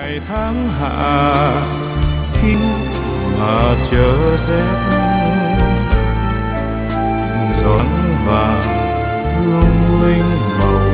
ngày tháng hạ khi mà chờ rét, gió vàng lung linh màu